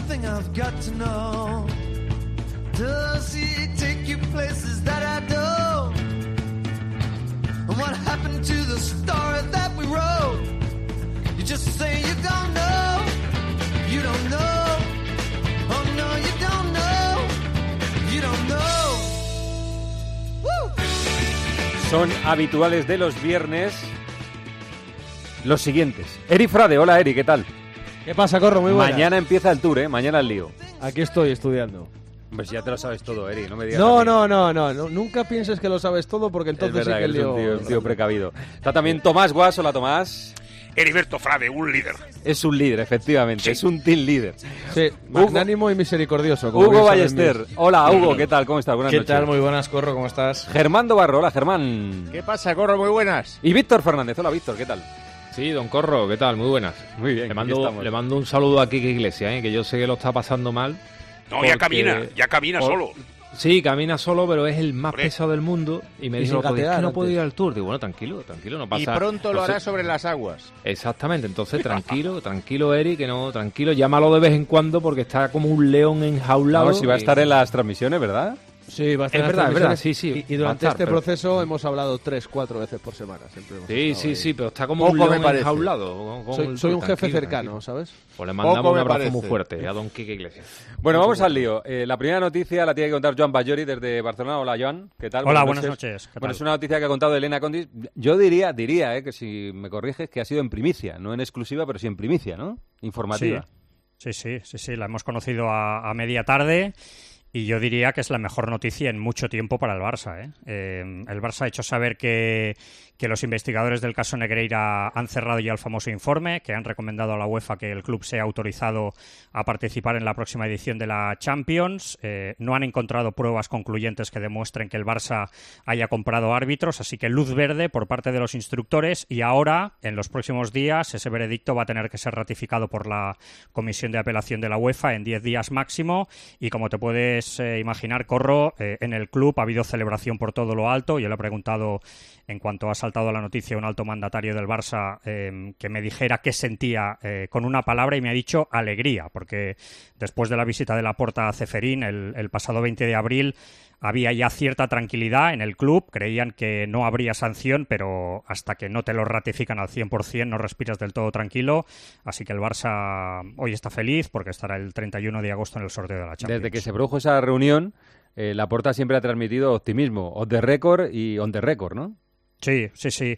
thing I've got to know. Does he take you places that I don't? And what happened to the story that we wrote? You just say you don't know. You don't know. Oh no, you don't know. You don't know. Woo! Son habituales de los viernes los siguientes. Eri Frade, hola Eri, ¿qué tal? ¿Qué pasa, Corro? Muy buenas. Mañana empieza el tour, mañana el lío. Aquí estoy estudiando. Pues ya te lo sabes todo, Eri, no me digas. No, nunca pienses que lo sabes todo porque entonces es verdad sí que el que eres lío... un tío precavido. Está también Tomás Guas, hola Tomás. Heriberto Frade, un líder. Es un líder, efectivamente, sí. Es un team líder. Sí, magnánimo y misericordioso. Como Hugo Ballester, hola Hugo, ¿qué tal? ¿Cómo estás? Buenas noches. ¿Qué tal? Muy buenas, Corro, ¿cómo estás? Germán Dobarro, hola Germán. ¿Qué pasa, Corro? Muy buenas. Y Víctor Fernández, hola Víctor, ¿qué tal? Sí, don Corro, ¿qué tal? Muy buenas. Muy bien, le mando un saludo a Quique Iglesias, que yo sé que lo está pasando mal. No, porque... ya camina solo. Sí, camina solo, pero es el más pesado del mundo. Y me dijo, es que no puedo ir al Tour. Digo, bueno, tranquilo, no pasa. Y pronto lo hará sobre las aguas. Exactamente, entonces tranquilo, Eri, que no, tranquilo, llámalo de vez en cuando porque está como un león enjaulado. Vamos, si va a estar en las transmisiones, ¿verdad? Sí, va a estar es verdad, sí. Y durante este proceso hemos hablado 3-4 veces por semana. Siempre sí, pero está como un león enjaulado. Soy un jefe cercano, ¿sabes? Pues le mandamos un abrazo muy fuerte a don Quique Iglesias. Bueno, vamos al lío. La primera noticia la tiene que contar Joan Bajori desde Barcelona. Hola, Joan. ¿Qué tal? Hola, buenas noches. Bueno, es una noticia que ha contado Elena Condis. Yo diría, que si me corriges, que ha sido en primicia. No en exclusiva, pero sí en primicia, ¿no? Informativa. Sí. La hemos conocido a media tarde. Y yo diría que es la mejor noticia en mucho tiempo para el Barça. El Barça ha hecho saber que los investigadores del caso Negreira han cerrado ya el famoso informe, que han recomendado a la UEFA que el club sea autorizado a participar en la próxima edición de la Champions. No han encontrado pruebas concluyentes que demuestren que el Barça haya comprado árbitros, así que luz verde por parte de los instructores y ahora, en los próximos días, ese veredicto va a tener que ser ratificado por la Comisión de Apelación de la UEFA en 10 días máximo y como te puedes imaginar, Corro, en el club ha habido celebración por todo lo alto. Yo le he preguntado, en cuanto ha saltado la noticia, a un alto mandatario del Barça que me dijera qué sentía con una palabra y me ha dicho alegría, porque después de la visita de Laporta a Ceferín el pasado 20 de abril había ya cierta tranquilidad en el club, creían que no habría sanción, pero hasta que no te lo ratifican al 100% no respiras del todo tranquilo, así que el Barça hoy está feliz porque estará el 31 de agosto en el sorteo de la Champions. Desde que se produjo esa reunión, Laporta siempre ha transmitido optimismo, off the record y on the record, ¿no? Sí.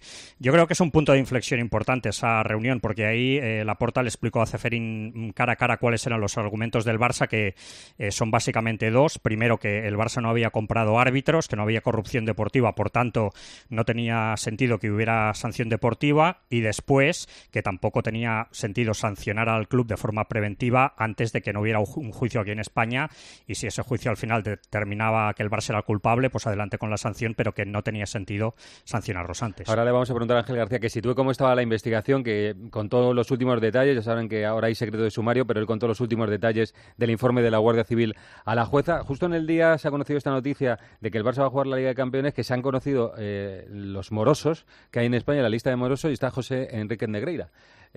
Yo creo que es un punto de inflexión importante esa reunión, porque ahí Laporta le explicó a Ceferín cara a cara cuáles eran los argumentos del Barça, que son básicamente dos. Primero, que el Barça no había comprado árbitros, que no había corrupción deportiva, por tanto no tenía sentido que hubiera sanción deportiva, y después que tampoco tenía sentido sancionar al club de forma preventiva antes de que no hubiera un juicio aquí en España, y si ese juicio al final determinaba que el Barça era culpable, pues adelante con la sanción, pero que no tenía sentido sancionarlos antes. Ahora le vamos a preguntar a Ángel García que sitúe cómo estaba la investigación, que contó los últimos detalles. Ya saben que ahora hay secreto de sumario, pero él contó los últimos detalles del informe de la Guardia Civil a la jueza. Justo en el día se ha conocido esta noticia de que el Barça va a jugar la Liga de Campeones, que se han conocido los morosos que hay en España, la lista de morosos, y está José Enrique Negreira.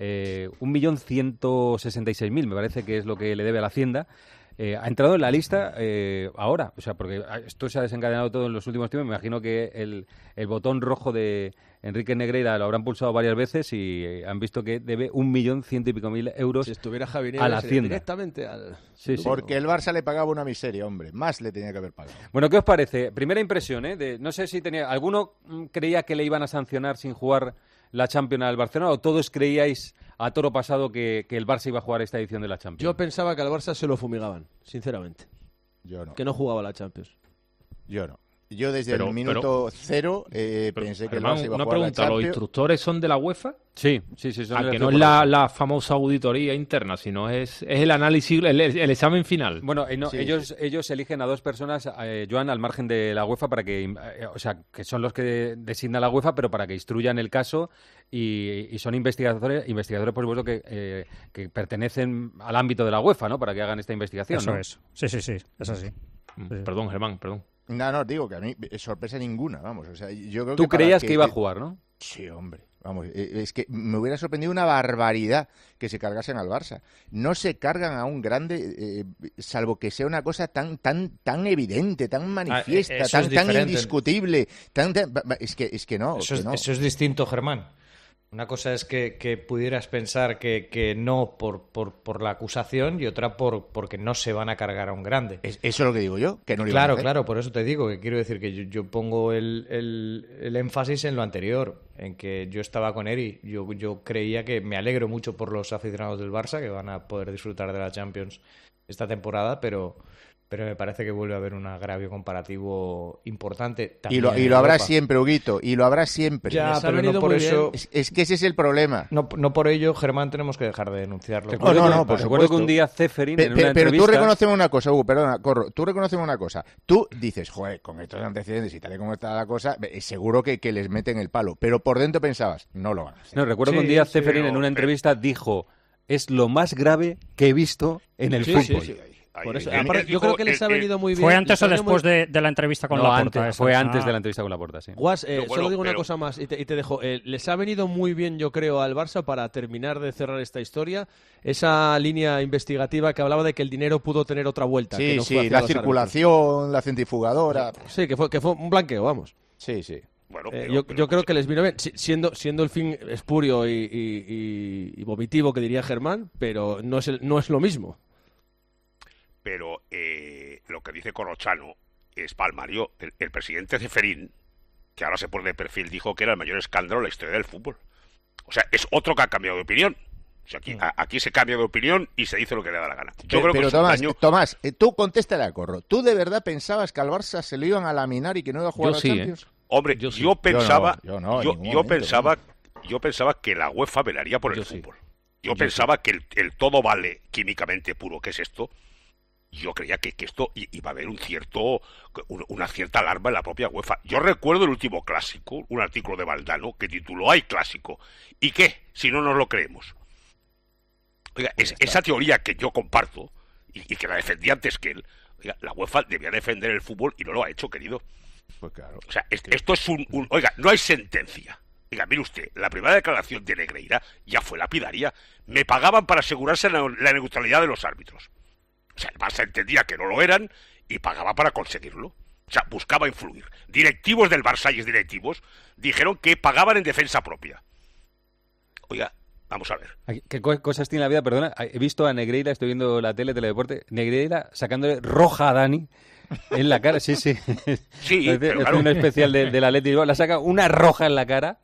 1.166.000 me parece que es lo que le debe a la Hacienda. Ha entrado en la lista ahora, o sea, porque esto se ha desencadenado todo en los últimos tiempos. Me imagino que el botón rojo de Enrique Negreira lo habrán pulsado varias veces y han visto que debe 1.100.000 y pico euros si estuviera Javi a la Hacienda. Directamente al... Sí. Porque el Barça le pagaba una miseria, hombre. Más le tenía que haber pagado. Bueno, ¿qué os parece? Primera impresión, no sé si ¿alguno creía que le iban a sancionar sin jugar la Champions al Barcelona o todos creíais a toro pasado que el Barça iba a jugar esta edición de la Champions? Yo pensaba que al Barça se lo fumigaban, sinceramente. Yo no. Que no jugaba la Champions. Yo no. Yo desde el minuto cero pensé que el Barça iba a jugar la Champions. Una pregunta, ¿los instructores son de la UEFA? Sí. Son que no es la famosa auditoría interna, sino es el análisis, el examen final. Bueno, ellos eligen a dos personas, Joan, al margen de la UEFA, para que, que son los que designa la UEFA, pero para que instruyan el caso y son investigadores, por supuesto, que pertenecen al ámbito de la UEFA, ¿no? Para que hagan esta investigación. Eso ¿no? es. Sí, es así. Perdón, Germán, perdón. No, digo que a mí sorpresa ninguna, vamos. O sea, yo creo Tú creías que iba a jugar, ¿no? Sí, hombre. Vamos, es que me hubiera sorprendido una barbaridad que se cargasen al Barça. No se cargan a un grande, salvo que sea una cosa tan evidente, tan manifiesta, tan indiscutible. Es que no. Eso es distinto, Germán. Una cosa es que pudieras pensar que no por la acusación y otra porque no se van a cargar a un grande. Eso es lo que digo yo, que no lo iban a hacer. Claro, por eso te digo que quiero decir que yo pongo el énfasis en lo anterior, en que yo estaba con Eri. Yo creía que me alegro mucho por los aficionados del Barça que van a poder disfrutar de la Champions esta temporada, pero me parece que vuelve a haber un agravio comparativo importante. Y lo habrá siempre, Huguito, y lo habrá siempre. Ya, pero no por eso... Es que ese es el problema. No por ello, Germán, tenemos que dejar de denunciarlo. No, por supuesto que un día Ceferín en una entrevista... Pero tú reconóceme una cosa, Hugo, perdona, Corro, tú reconóceme una cosa. Tú dices, joder, con estos antecedentes y tal y como está la cosa, seguro que les meten el palo. Pero por dentro pensabas, no lo van a hacer. No, recuerdo que un día Ceferín en una entrevista dijo, es lo más grave que he visto en el fútbol. Sí. Por eso, yo creo que les ha venido muy bien. ¿Fue antes o después de la entrevista con Laporta? Fue antes de la entrevista con Laporta, sí. Guas, solo digo una cosa más y te dejo. Les ha venido muy bien, yo creo, al Barça para terminar de cerrar esta historia, esa línea investigativa que hablaba de que el dinero pudo tener otra vuelta. Sí, la circulación, la centrifugadora. Sí, que fue un blanqueo, vamos. Sí. Bueno, yo creo que les vino bien, siendo el fin espurio y vomitivo que diría Germán, pero no es lo mismo. Pero lo que dice Corrochano es palmario. El presidente Ceferín, que ahora se pone de perfil, dijo que era el mayor escándalo en la historia del fútbol. O sea, es otro que ha cambiado de opinión. O sea, aquí se cambia de opinión y se dice lo que le da la gana. Yo creo que Tomás, tú contéstale a Corro. ¿Tú de verdad pensabas que al Barça se lo iban a laminar y que no iba a jugar a Champions? Hombre, yo pensaba que la UEFA velaría por el fútbol. Yo pensaba que el todo vale químicamente puro, que es esto. Yo creía que esto iba a haber una cierta alarma en la propia UEFA. Yo recuerdo el último clásico, un artículo de Valdano que tituló "Hay clásico". ¿Y qué? Si no nos lo creemos. Oiga, esa teoría que yo comparto y que la defendí antes que él, oiga, la UEFA debía defender el fútbol y no lo ha hecho, querido. Pues claro. O sea, esto es oiga, no hay sentencia. Oiga, mire usted, la primera declaración de Negreira ya fue lapidaria. Me pagaban para asegurarse la neutralidad de los árbitros. O sea, el Barça entendía que no lo eran y pagaba para conseguirlo. O sea, buscaba influir. Directivos del Barça y directivos dijeron que pagaban en defensa propia. Oiga, vamos a ver. ¿Qué cosas tiene la vida? Perdona, he visto a Negreira, estoy viendo la Teledeporte, Negreira sacándole roja a Dani en la cara. Sí. Sí, pero claro. Un especial del Atlético, la saca una roja en la cara.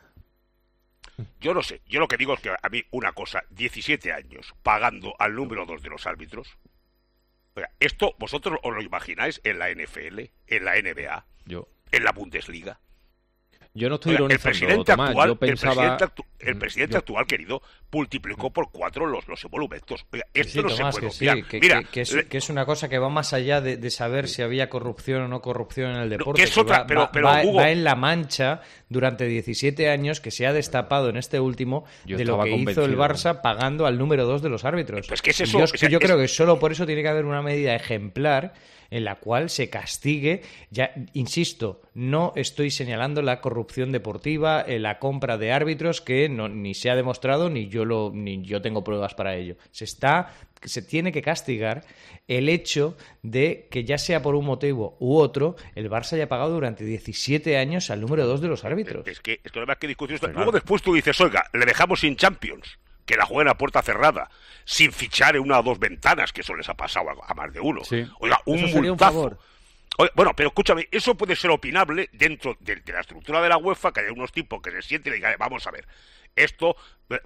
Yo no sé, yo lo que digo es que a mí una cosa, 17 años pagando al número 2 de los árbitros. Oiga, esto vosotros os lo imagináis en la NFL, en la NBA, en la Bundesliga. Yo no estoy ironizando, Tomás, yo pensaba... El presidente actual, querido, multiplicó por 4 los emolumentos. Oiga, esto no Tomás, se puede obviar. Mira, que es una cosa que va más allá de saber si había corrupción o no corrupción en el deporte. Que es otra, Hugo, va en la mancha durante 17 años que se ha destapado en este último de lo que hizo el Barça pagando al número 2 de los árbitros. Pues, ¿qué es eso? Yo creo que solo por eso tiene que haber una medida ejemplar en la cual se castigue. Ya insisto, no estoy señalando la corrupción deportiva, la compra de árbitros, que ni se ha demostrado ni yo tengo pruebas para ello. Se tiene que castigar el hecho de que, ya sea por un motivo u otro, el Barça haya pagado durante 17 años al número 2 de los árbitros. Es que no hay más que discutir esto. Luego después tú dices, oiga, le dejamos sin Champions, que la jueguen a puerta cerrada, sin fichar en una o dos ventanas, que eso les ha pasado a más de uno. Sí. Oiga, un multazo. Bueno, pero escúchame, eso puede ser opinable dentro de la estructura de la UEFA, que haya unos tipos que se sienten y digan, vamos a ver, esto,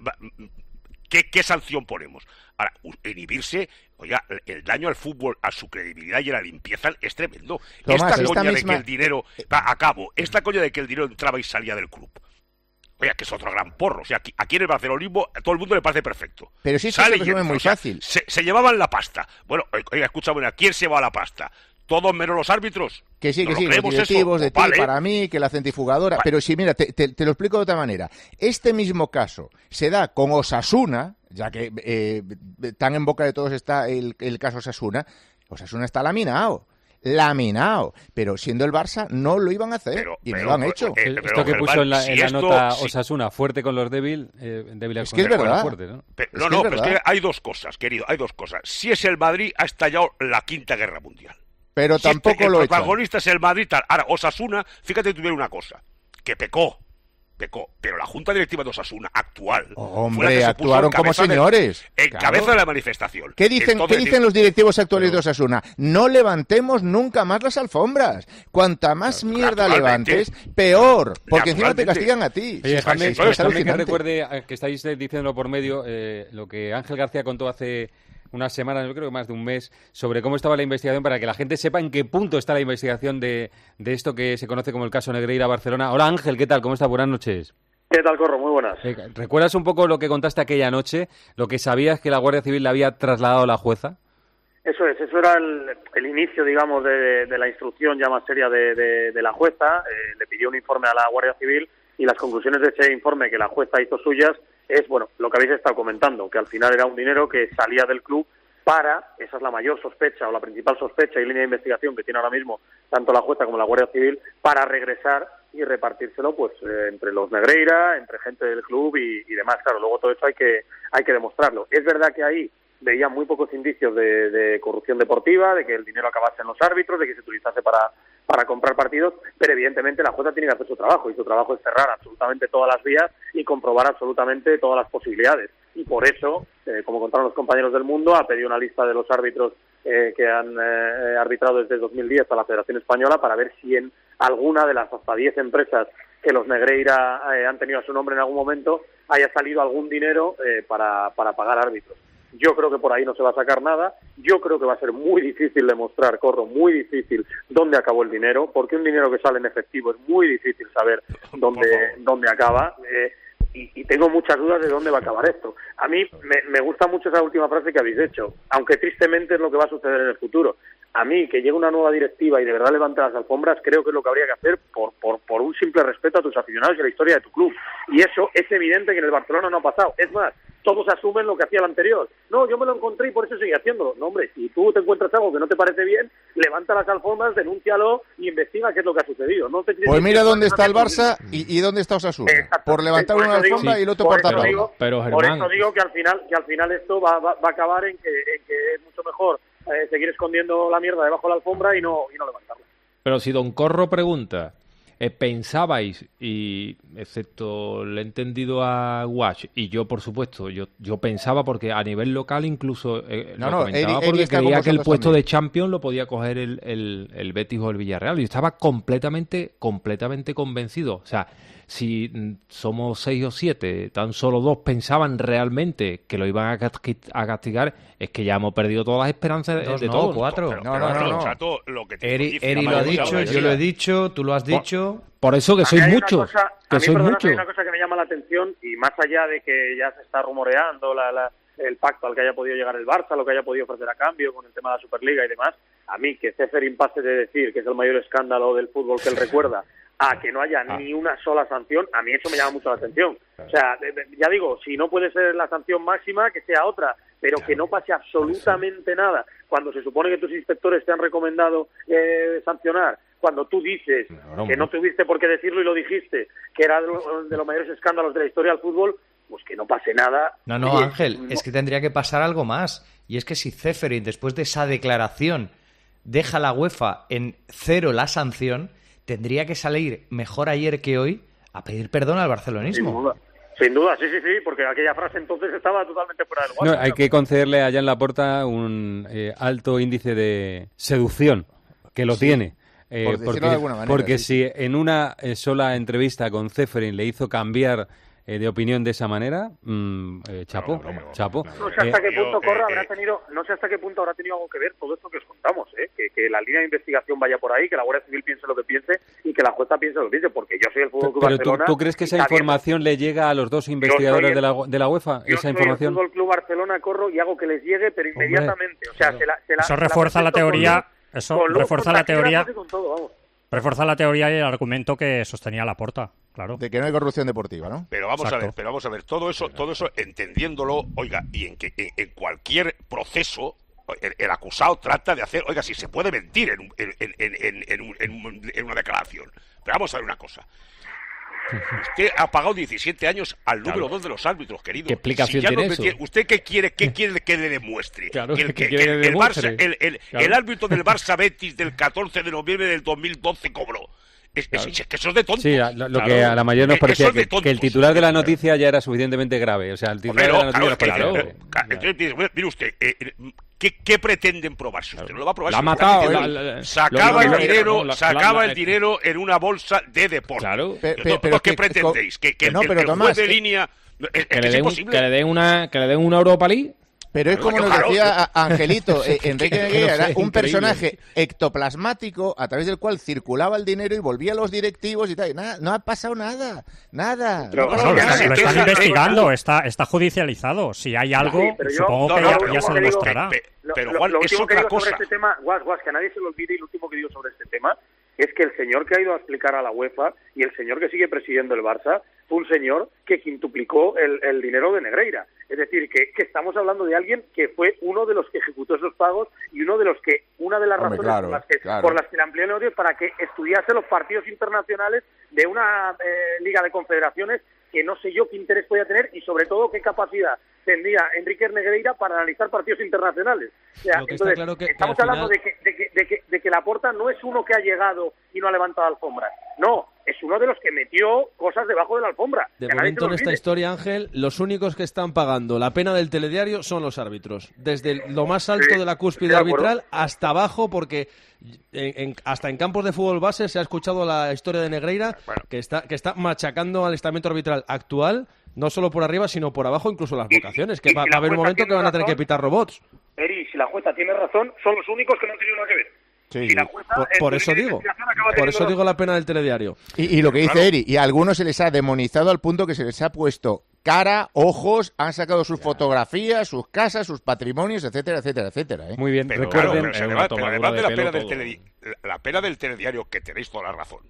¿qué sanción ponemos? Ahora, inhibirse, oiga, el daño al fútbol, a su credibilidad y a la limpieza es tremendo. Tomás, esta coña de que el dinero, esta coña de que el dinero entraba y salía del club. Oiga, que es otro gran porro. O sea, aquí en el barcelonismo a todo el mundo le parece perfecto. Pero sí, eso es muy fácil. Se llevaban la pasta. Bueno, oiga, escúchame, ¿a quién se va la pasta? ¿Todos menos los árbitros? Que sí, los directivos, de ti, vale. Para mí, que la centrifugadora... Vale. Pero sí, mira, te lo explico de otra manera. Este mismo caso se da con Osasuna, ya que tan en boca de todos está el caso Osasuna. Osasuna está laminado. laminado. Pero siendo el Barça, no lo iban a hacer y no lo han hecho. Esto que puso en la nota Osasuna, fuerte con los débiles es que es verdad. Fuerte, ¿no? Pero es que hay dos cosas, querido, hay dos cosas. Si es el Madrid, ha estallado la Quinta Guerra Mundial. Pero si tampoco lo he hecho. El protagonista es el Madrid. Ahora, Osasuna, fíjate, tuvieron una cosa, que pecó, pero la Junta Directiva de Osasuna actual... Hombre, actuaron como señores. En cabeza de la manifestación. ¿Qué dicen los directivos actuales de Osasuna? No levantemos nunca más las alfombras. Cuanta más mierda levantes, peor. Porque encima te castigan a ti. Oye, déjame que recuerde que estáis diciéndolo por medio lo que Ángel García contó hace unas semanas, yo creo que más de un mes, sobre cómo estaba la investigación, para que la gente sepa en qué punto está la investigación de esto que se conoce como el caso Negreira Barcelona. Hola Ángel, ¿qué tal? ¿Cómo estás? Buenas noches. ¿Qué tal, Corro? Muy buenas. ¿Recuerdas un poco lo que contaste aquella noche? ¿Lo que sabías que la Guardia Civil le había trasladado a la jueza? Eso era el inicio, digamos, de la instrucción ya más seria de la jueza. Le pidió un informe a la Guardia Civil y las conclusiones de ese informe que la jueza hizo suyas es, bueno, lo que habéis estado comentando, que al final era un dinero que salía del club esa es la mayor sospecha o la principal sospecha y línea de investigación que tiene ahora mismo tanto la jueza como la Guardia Civil, para regresar y repartírselo pues entre los Negreira, entre gente del club y demás. Claro, luego todo eso hay que demostrarlo. Es verdad que ahí veía muy pocos indicios de corrupción deportiva, de que el dinero acabase en los árbitros, de que se utilizase para comprar partidos, pero evidentemente la jueza tiene que hacer su trabajo, y su trabajo es cerrar absolutamente todas las vías y comprobar absolutamente todas las posibilidades. Y por eso, como contaron los compañeros del Mundo, ha pedido una lista de los árbitros que han arbitrado desde 2010 a la Federación Española, para ver si en alguna de las hasta 10 empresas que los Negreira han tenido a su nombre en algún momento haya salido algún dinero para pagar árbitros. Yo creo que por ahí no se va a sacar nada. Yo creo que va a ser muy difícil demostrar, Corro, muy difícil dónde acabó el dinero, porque un dinero que sale en efectivo es muy difícil saber dónde acaba. Y tengo muchas dudas de dónde va a acabar esto. A mí me gusta mucho esa última frase que habéis hecho, aunque tristemente es lo que va a suceder en el futuro. A mí, que llegue una nueva directiva y de verdad levante las alfombras, creo que es lo que habría que hacer por un simple respeto a tus aficionados y a la historia de tu club. Y eso es evidente que en el Barcelona no ha pasado. Es más, todos asumen lo que hacía el anterior. No, yo me lo encontré y por eso seguí haciéndolo. No, hombre, si tú te encuentras algo que no te parece bien, levanta las alfombras, denúncialo y investiga qué es lo que ha sucedido. No te pues mira dónde está el Barça y dónde está Osasuna. Por levantar una alfombra y el otro por taparlo. Por eso digo que al final esto va a acabar en que es mucho mejor seguir escondiendo la mierda debajo de la alfombra y no levantarla. Pero si don Corro pregunta, ¿pensabais, y excepto le he entendido a Wash, y yo por supuesto, yo pensaba, porque a nivel local incluso lo comentaba, porque creía que el puesto de Champions lo podía coger el Betis o el Villarreal, y yo estaba completamente convencido. O sea, si somos 6 o 7, tan solo 2 pensaban realmente que lo iban a castigar, es que ya hemos perdido todas las esperanzas de todos. 4. No. Eri lo ha dicho, yo lo he dicho, tú lo has dicho. Por eso que sois muchos. Hay una cosa que me llama la atención, y más allá de que ya se está rumoreando el pacto al que haya podido llegar el Barça, lo que haya podido ofrecer a cambio con el tema de la Superliga y demás, a mí que Ceferín pase de decir que es el mayor escándalo del fútbol que él recuerda a que no haya ni una sola sanción, a mí eso me llama mucho la atención. O sea, ya digo, si no puede ser la sanción máxima, que sea otra, pero que no pase absolutamente nada. Cuando se supone que tus inspectores te han recomendado sancionar, cuando tú dices que no tuviste por qué decirlo y lo dijiste, que era de los mayores escándalos de la historia del fútbol, pues que no pase nada. No, Ángel, es que tendría que pasar algo más. Y es que si Ceferín, después de esa declaración, deja a la UEFA en 0 la sanción, tendría que salir mejor ayer que hoy a pedir perdón al barcelonismo. Sin duda, sí, porque aquella frase entonces estaba totalmente fuera del guante. No, hay que concederle a Jan Laporta un alto índice de seducción, que lo tiene. Porque si en una sola entrevista con Ceferín le hizo cambiar de opinión de esa manera, chapo. No sé hasta qué punto habrá tenido algo que ver todo esto que os contamos, que la línea de investigación vaya por ahí, que la Guardia Civil piense lo que piense y que la jueza piense lo que piense, porque yo soy el Fútbol Club Barcelona. ¿Tú crees que esa información le llega a los dos investigadores de la UEFA? Esa información. Yo soy el Fútbol Club Barcelona, Corro, y hago que les llegue, pero inmediatamente. O sea, eso refuerza la teoría. Refuerza la teoría y el argumento que sostenía Laporta, claro. De que no hay corrupción deportiva, ¿no? Pero vamos a ver, todo eso entendiéndolo, oiga, y en cualquier proceso el acusado trata de hacer, oiga, si se puede mentir en una declaración. Pero vamos a ver una cosa. Usted ha pagado 17 años al número 2 de los árbitros, querido. ¿Qué explicación tiene eso? ¿Usted qué quiere que le demuestre? Claro, el demuestre. El árbitro del Barça Betis del 14 de noviembre del 2012 cobró. Es que eso es de tonto. Sí, lo que a la mayoría nos parecía que el titular de la noticia ya era suficientemente grave. O sea, el titular de la noticia Entonces, mire usted, ¿qué pretenden probar? Si usted no lo va a probar, la ha matado. Sacaba el dinero en una bolsa de deporte. Claro. Pero ¿qué pretendéis? ¿Que el juez de línea... Que le den una Europa League. Pero es como nos decía Angelito, Enrique Negreira era un personaje ectoplasmático a través del cual circulaba el dinero y volvía a los directivos y tal. No ha pasado nada. Lo están investigando, está judicializado. Si hay algo, supongo que ya se demostrará. Pero lo último que digo cosa. sobre este tema, Guas, que a nadie se lo olvide, y lo último que digo sobre este tema es que el señor que ha ido a explicar a la UEFA y el señor que sigue presidiendo el Barça fue un señor que quintuplicó el dinero de Negreira. Es decir, que estamos hablando de alguien que fue uno de los que ejecutó esos pagos y una de las razones por las que le amplió el negocio para que estudiase los partidos internacionales de una Liga de Confederaciones que no sé yo qué interés podía tener y sobre todo qué capacidad tendría Enrique Negreira para analizar partidos internacionales. O sea, entonces, claro estamos hablando de que Laporta no es uno que ha llegado y no ha levantado alfombras. No, es uno de los que metió cosas debajo de la alfombra. De momento en esta historia, Ángel, los únicos que están pagando la pena del telediario son los árbitros. Desde lo más alto de la cúspide arbitral hasta abajo, porque hasta en campos de fútbol base se ha escuchado la historia de Negreira, que está machacando al estamento arbitral actual, no solo por arriba, sino por abajo, incluso las votaciones, que va a haber un momento que van a tener que pitar robots. Eri, si la jueza tiene razón, son los únicos que no han tenido nada que ver. Sí, si la jueza, por eso digo la pena del telediario. Y lo que dice Eri, y a algunos se les ha demonizado al punto que se les ha puesto cara, ojos, han sacado sus fotografías, sus casas, sus patrimonios, etcétera, etcétera, etcétera. Muy bien, pero recuerden... pero además de la pena del telediario, que tenéis toda la razón,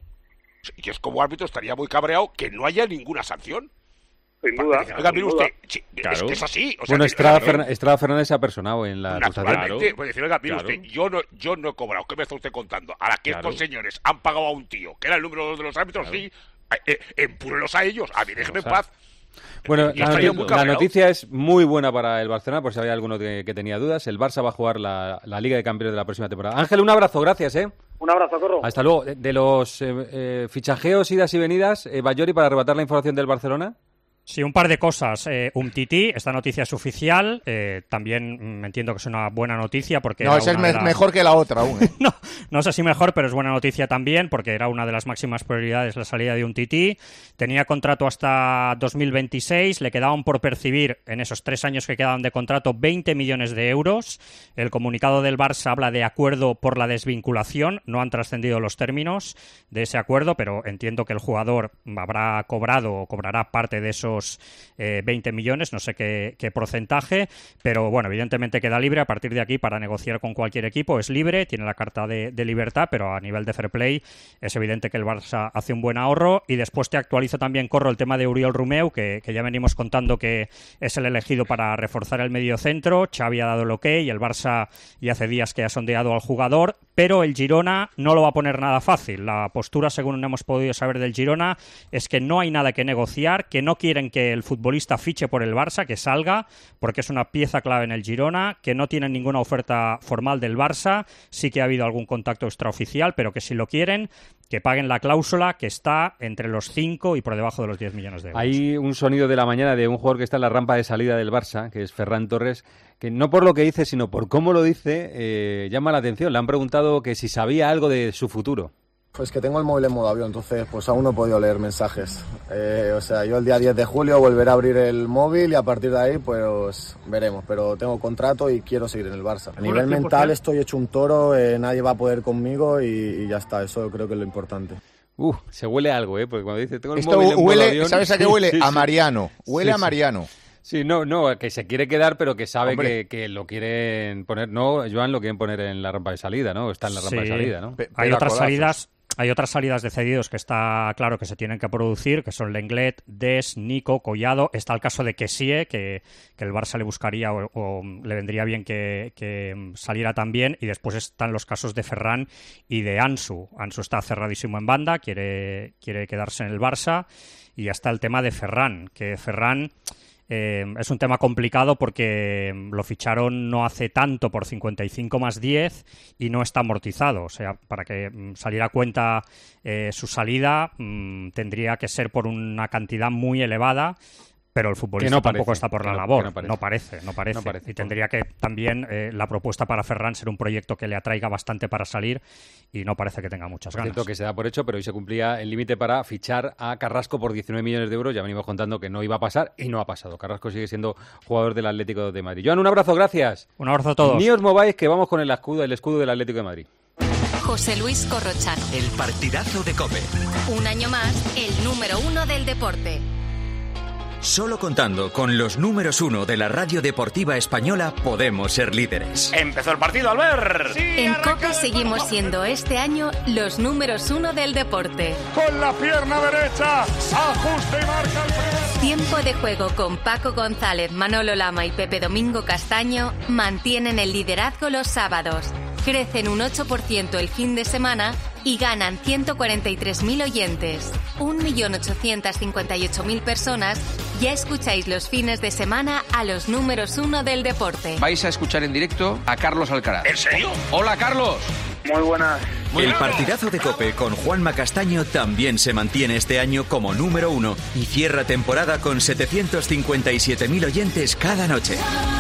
y que es como árbitro estaría muy cabreado que no haya ninguna sanción. Sin duda. Oiga, mire usted, claro. es que es así. O sea, bueno, Estrada Fernández se ha personado en la acusación. Naturalmente, pues decir, oiga, mire usted, yo no he cobrado. ¿Qué me está usted contando? Ahora que estos señores han pagado a un tío, que era el número 2 de los árbitros, sí, empúrenlos a ellos. A mí déjenme en paz. Bueno, la noticia es muy buena para el Barcelona, por si había alguno que tenía dudas. El Barça va a jugar la Liga de Campeones de la próxima temporada. Ángel, un abrazo, gracias, Un abrazo, Corro. Hasta luego. De los fichajeos, idas y venidas, Bayori, para arrebatar la información del Barcelona. Sí, un par de cosas. Umtiti, esta noticia es oficial. También entiendo que es una buena noticia porque... No, esa es mejor que la otra aún. No sé si mejor, pero es buena noticia también porque era una de las máximas prioridades la salida de Umtiti. Tenía contrato hasta 2026, le quedaban por percibir en esos 3 años que quedaban de contrato 20 millones de euros. El comunicado del Barça habla de acuerdo por la desvinculación. No han trascendido los términos de ese acuerdo, pero entiendo que el jugador habrá cobrado o cobrará parte de esos 20 millones, no sé qué porcentaje, pero bueno, evidentemente queda libre a partir de aquí para negociar con cualquier equipo, es libre, tiene la carta de libertad, pero a nivel de fair play es evidente que el Barça hace un buen ahorro. Y después te actualizo también, Corro, el tema de Oriol Romeu, que ya venimos contando que es el elegido para reforzar el medio centro. Xavi ha dado el ok y el Barça ya hace días que ha sondeado al jugador, pero el Girona no lo va a poner nada fácil. La postura, según hemos podido saber del Girona, es que no hay nada que negociar, que no quieren que el futbolista fiche por el Barça, que salga, porque es una pieza clave en el Girona, que no tienen ninguna oferta formal del Barça, sí que ha habido algún contacto extraoficial, pero que si lo quieren, que paguen la cláusula, que está entre los 5 y por debajo de los 10 millones de euros. Hay un sonido de la mañana de un jugador que está en la rampa de salida del Barça, que es Ferran Torres, que no por lo que dice, sino por cómo lo dice, llama la atención. Le han preguntado que si sabía algo de su futuro. Pues que tengo el móvil en modo avión, entonces pues aún no he podido leer mensajes. O sea, yo el día 10 de julio volveré a abrir el móvil y a partir de ahí pues veremos. Pero tengo contrato y quiero seguir en el Barça. A nivel mental estoy hecho un toro, nadie va a poder conmigo y ya está, eso creo que es lo importante. Se huele algo, porque cuando dice tengo el esto móvil en huele, modo avión... ¿sabes a qué huele? Sí, a Mariano, huele a Mariano. Sí, no, que se quiere quedar, pero que sabe que lo quieren poner, no, Joan, lo quieren poner en la rampa de salida, ¿no? Está en la rampa de salida, ¿no? Hay otras salidas... Hay otras salidas de cedidos que está claro que se tienen que producir, que son Lenglet, Des, Nico, Collado. Está el caso de Kessie, que el Barça le buscaría o le vendría bien que saliera también. Y después están los casos de Ferran y de Ansu. Ansu está cerradísimo en banda, quiere quedarse en el Barça. Y ya está el tema de Ferran, que Ferran... es un tema complicado porque lo ficharon no hace tanto por 55 más 10 y no está amortizado. O sea, para que saliera a cuenta su salida tendría que ser por una cantidad muy elevada, pero el futbolista tampoco está por la labor. No parece. Y tendría que también la propuesta para Ferran ser un proyecto que le atraiga bastante para salir y no parece que tenga muchas ganas. Es cierto que se da por hecho, pero hoy se cumplía el límite para fichar a Carrasco por 19 millones de euros. Ya venimos contando que no iba a pasar y no ha pasado. Carrasco sigue siendo jugador del Atlético de Madrid. Joan, un abrazo, gracias. Un abrazo a todos. Ni os mováis, que vamos con el escudo del Atlético de Madrid. José Luis Corrochano. El partidazo de COPE. Un año más, el número 1 del deporte. Solo contando con los números 1 de la radio deportiva española podemos ser líderes. ¡Empezó el partido, Albert! Sí, en COPE seguimos siendo este año los números 1 del deporte. Con la pierna derecha, ajuste y marca el primer. Tiempo de juego con Paco González, Manolo Lama y Pepe Domingo Castaño mantienen el liderazgo los sábados. Crecen un 8% el fin de semana y ganan 143.000 oyentes. 1.858.000 personas ya escucháis los fines de semana a los números 1 del deporte. Vais a escuchar en directo a Carlos Alcaraz. ¿En serio? ¡Hola, Carlos! Muy buenas. El partidazo de COPE con Juanma Castaño también se mantiene este año como número 1 y cierra temporada con 757.000 oyentes cada noche.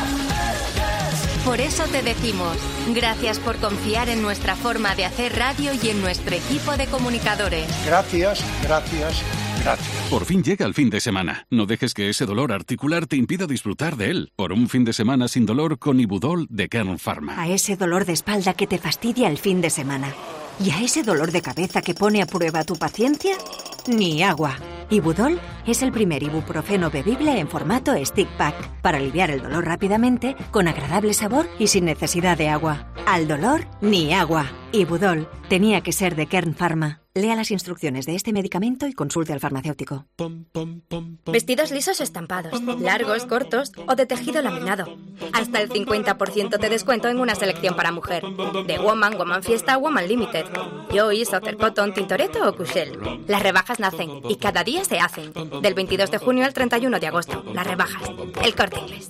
Por eso te decimos, gracias por confiar en nuestra forma de hacer radio y en nuestro equipo de comunicadores. Gracias. Por fin llega el fin de semana. No dejes que ese dolor articular te impida disfrutar de él. Por un fin de semana sin dolor con Ibudol de Kern Pharma. A ese dolor de espalda que te fastidia el fin de semana. ¿Y a ese dolor de cabeza que pone a prueba tu paciencia? Ni agua. Ibudol es el primer ibuprofeno bebible en formato stick pack para aliviar el dolor rápidamente, con agradable sabor y sin necesidad de agua. Al dolor, ni agua. Ibudol tenía que ser de Kern Pharma. Lea las instrucciones de este medicamento y consulte al farmacéutico. Vestidos lisos o estampados, largos, cortos o de tejido laminado. Hasta el 50% de descuento en una selección para mujer. De Woman, Woman Fiesta, Woman Limited. Joyce, Outer Cotton, Tintoretto o Cushell. Las rebajas nacen y cada día se hacen. Del 22 de junio al 31 de agosto. Las rebajas. El Corte Inglés.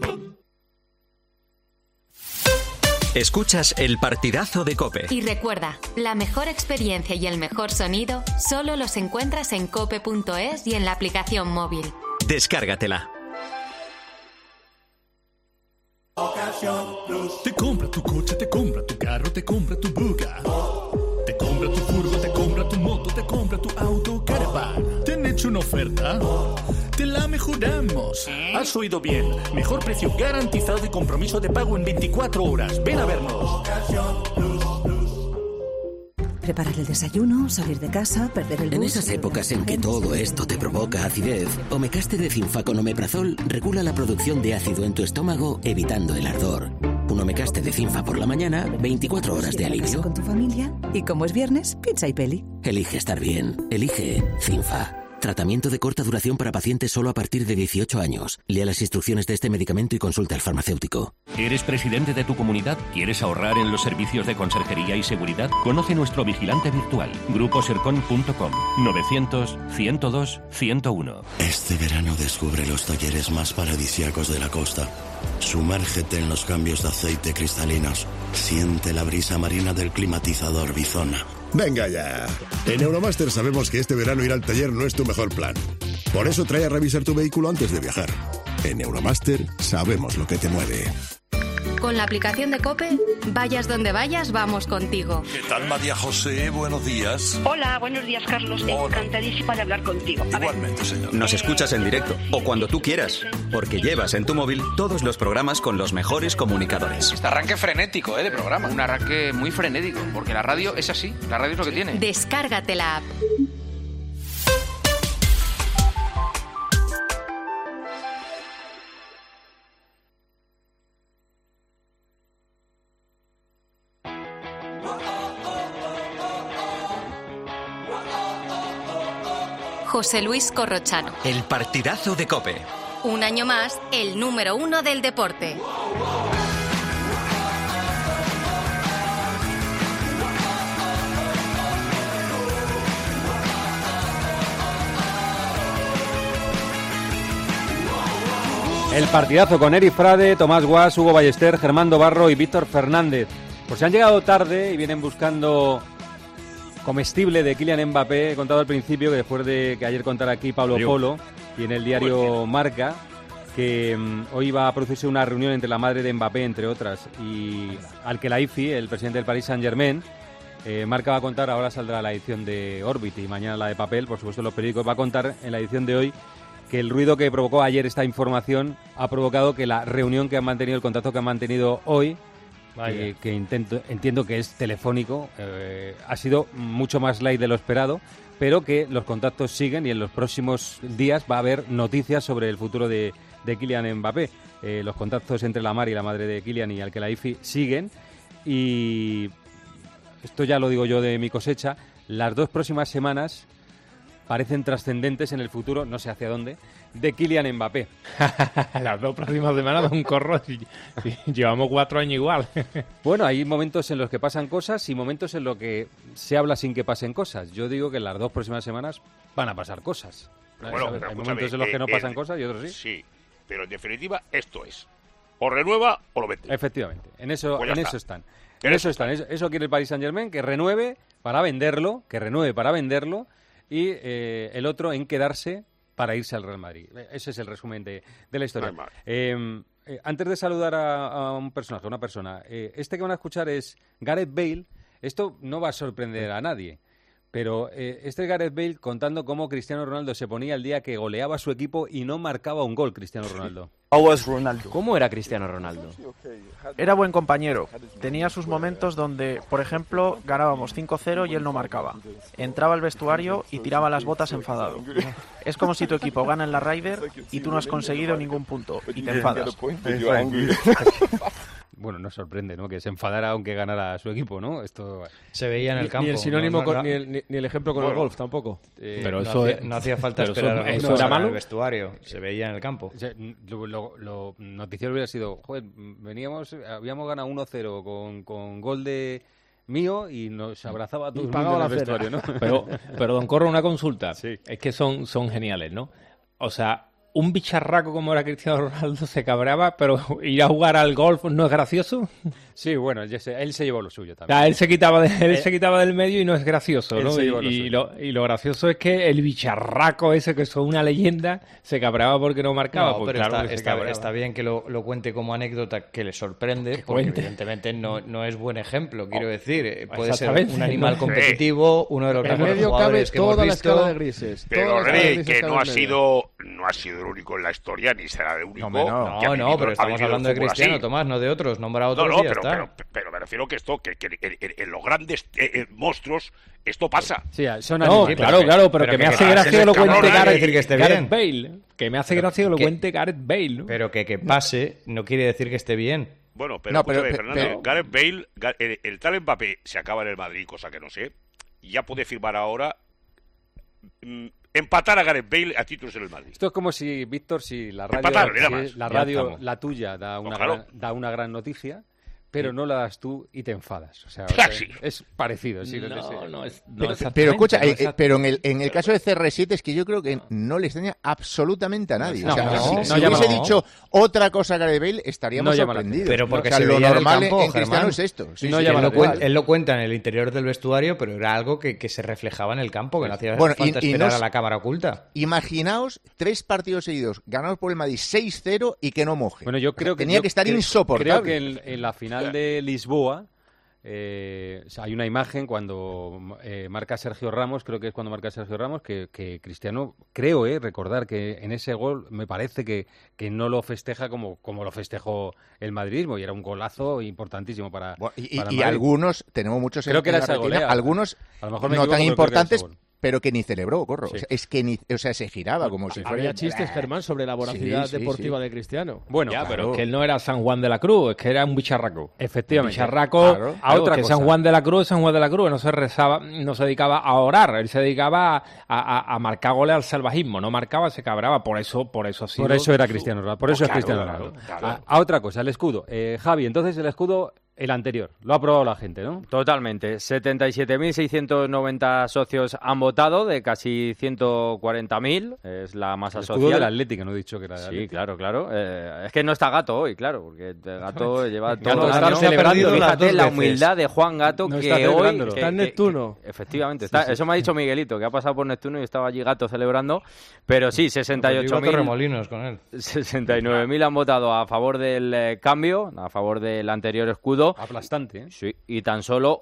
Escuchas el partidazo de COPE. Y recuerda, la mejor experiencia y el mejor sonido solo los encuentras en cope.es y en la aplicación móvil. Descárgatela. Te compra tu coche, te compra tu carro, te compra tu buga. Te compra tu furgo, te compra tu moto, te compra tu auto, caravan. ¿Te han hecho una oferta? Te la mejoramos. Has oído bien. Mejor precio garantizado y compromiso de pago en 24 horas. Ven a vernos. Preparar el desayuno, salir de casa, perder el bus... En esas épocas en que todo esto te provoca acidez, Omecaste de Cinfa con omeprazol regula la producción de ácido en tu estómago, evitando el ardor. Un Omecaste de Cinfa por la mañana, 24 horas de alivio. Con tu familia, y como es viernes, pizza y peli. Elige estar bien. Elige Cinfa. Tratamiento de corta duración para pacientes solo a partir de 18 años. Lea las instrucciones de este medicamento y consulta al farmacéutico. ¿Eres presidente de tu comunidad? ¿Quieres ahorrar en los servicios de conserjería y seguridad? Conoce nuestro vigilante virtual. Gruposercon.com 900-102-101. Este verano descubre los talleres más paradisíacos de la costa. Sumérgete en los cambios de aceite cristalinos. Siente la brisa marina del climatizador Bizona. ¡Venga ya! En Euromaster sabemos que este verano ir al taller no es tu mejor plan. Por eso trae a revisar tu vehículo antes de viajar. En Euromaster sabemos lo que te mueve. Con la aplicación de COPE, vayas donde vayas, vamos contigo. ¿Qué tal, María José? Buenos días. Hola, buenos días, Carlos. Encantadísima de hablar contigo. Igualmente, señor. Nos escuchas en directo o cuando tú quieras, porque llevas en tu móvil todos los programas con los mejores comunicadores. Este arranque frenético, de programa. Un arranque muy frenético, porque la radio es así. La radio es lo que tiene. Descárgate la app. José Luis Corrochano. El partidazo de COPE. Un año más, el número 1 del deporte. El partidazo con Eric Frade, Tomás Guas, Hugo Ballester, Germán Barro y Víctor Fernández. Pues se han llegado tarde y vienen buscando comestible de Kylian Mbappé. He contado al principio que después de que ayer contara aquí Pablo Polo y en el diario Marca, que hoy va a producirse una reunión entre la madre de Mbappé, entre otras, y Al-Khelaifi, el presidente del Paris Saint-Germain. Marca va a contar, ahora saldrá la edición de Orbit y mañana la de papel, por supuesto los periódicos, va a contar en la edición de hoy que el ruido que provocó ayer esta información ha provocado que la reunión que han mantenido, el contacto que han mantenido hoy, que entiendo que es telefónico, ha sido mucho más light de lo esperado, pero que los contactos siguen y en los próximos días va a haber noticias sobre el futuro de Kylian Mbappé. Los contactos entre la madre y la madre de Kylian y Al-Khelaifi siguen, y esto ya lo digo yo de mi cosecha, las 2 próximas semanas parecen trascendentes en el futuro, no sé hacia dónde, de Kylian Mbappé. Las 2 próximas semanas de un corro, llevamos 4 años igual. Bueno, hay momentos en los que pasan cosas y momentos en los que se habla sin que pasen cosas. Yo digo que en las 2 próximas semanas van a pasar cosas. Bueno, hay momentos en los que no pasan cosas y otros sí. Sí, pero en definitiva esto es, o renueva o lo vende. Efectivamente, en eso están. Eso quiere el Paris Saint-Germain, que renueve para venderlo, y el otro en quedarse para irse al Real Madrid. Ese es el resumen de la historia. Antes de saludar a un personaje, una persona, este que van a escuchar es Gareth Bale. Esto no va a sorprender a nadie, pero este es Gareth Bale contando cómo Cristiano Ronaldo se ponía el día que goleaba a su equipo y no marcaba un gol Cristiano Ronaldo. ¿Cómo era Cristiano Ronaldo? Era buen compañero. Tenía sus momentos donde, por ejemplo, ganábamos 5-0 y él no marcaba. Entraba al vestuario y tiraba las botas enfadado. Es como si tu equipo gana en la Ryder y tú no has conseguido ningún punto y te enfadas. Bueno, nos sorprende, ¿no?, que se enfadara aunque ganara su equipo, ¿no? Esto se veía en el campo. Ni el sinónimo, ni el ejemplo con el golf tampoco. Pero eso no hacía falta esperar eso era malo. En el vestuario, se veía en el campo. O sea, lo noticiero hubiera sido, joder, habíamos ganado 1-0 con gol de mío y nos abrazaba a todo el mundo en el vestuario, ¿no? Pero don Corro, una consulta. Sí. Es que son geniales, ¿no? O sea, un bicharraco como era Cristiano Ronaldo se cabreaba, pero ir a jugar al golf no es gracioso. Sí, bueno, él se llevó lo suyo también. Él se quitaba del medio y no es gracioso, ¿no? Y lo gracioso es que el bicharraco ese, que es una leyenda, se cabreaba porque no marcaba. No, pero claro, está bien que lo cuente como anécdota, que le sorprende, porque evidentemente no es buen ejemplo, quiero decir. Puede ser un animal competitivo, uno de los mejores jugadores que hemos visto. En medio cabe toda la escala de grises. Pero que no ha sido el único en la historia, ni será el único. No, pero estamos hablando de Cristiano, Tomás, no de otros. Nombra a otros y ya está. Pero me refiero que en los grandes monstruos esto pasa. Sí, son claro, pero que me hace gracia que lo cuente Gareth Bale. Que me hace gracia que lo cuente Gareth Bale. Pero que pase no quiere decir que esté bien. Bueno, pero Fernando, Gareth Bale, el tal Mbappé se acaba en el Madrid, cosa que no sé, y ya puede firmar ahora empatar a Gareth Bale a títulos en el Madrid. Esto es como si, Víctor, si la radio, la tuya, da una gran noticia, pero no la das tú y te enfadas. O sea, es parecido. Sí, pero escucha, pero en el caso de CR7 es que yo creo que no le extraña absolutamente a nadie. Si hubiese dicho otra cosa a Gareth Bale, estaríamos sorprendidos. Pero porque lo normal en Cristiano es esto. Él lo cuenta en el interior del vestuario, pero era algo que se reflejaba en el campo, que no hacía falta esperar a la cámara oculta. Imaginaos 3 partidos seguidos ganados por el Madrid 6-0 y que no moje. Bueno, yo creo que tenía que estar insoportable. Creo que en la final de Lisboa hay una imagen cuando marca Sergio Ramos, creo que es cuando marca Sergio Ramos, que Cristiano, recordar que en ese gol me parece que no lo festeja como lo festejó el madridismo, y era un golazo importantísimo para y algunos, tenemos muchos creo que era esa golea, algunos a lo mejor no tan importantes, pero que ni celebró, Corro. Sí. Es que se giraba como si fuera... Había chistes, Germán, sobre la voracidad deportiva de Cristiano. Bueno, ya, pero es que él no era San Juan de la Cruz, es que era un bicharraco. Efectivamente. Bicharraco, a otra cosa. San Juan de la Cruz es San Juan de la Cruz, no se rezaba, no se dedicaba a orar, él se dedicaba a marcar goles al salvajismo, no marcaba, se cabraba, por eso ha sido... Por eso era Cristiano Ronaldo, por eso es Cristiano Ronaldo. Claro. A otra cosa, el escudo. Javi, entonces el escudo... El anterior, lo ha aprobado la gente, ¿no? Totalmente. 77.690 socios han votado, de casi 140.000, es la masa social. El escudo del Atlético, no he dicho que era del Atlético. Sí, claro. Es que no está Gato hoy, claro, porque Gato lleva todo el año celebrando. Fíjate la humildad de Juan Gato, no que hoy... Está en Neptuno. Efectivamente, eso me ha dicho Miguelito, que ha pasado por Neptuno y estaba allí Gato celebrando, pero sí, 68.000... remolinos con él. 69.000 han votado a favor del cambio, a favor del anterior escudo. Aplastante, ¿eh? Sí, y tan solo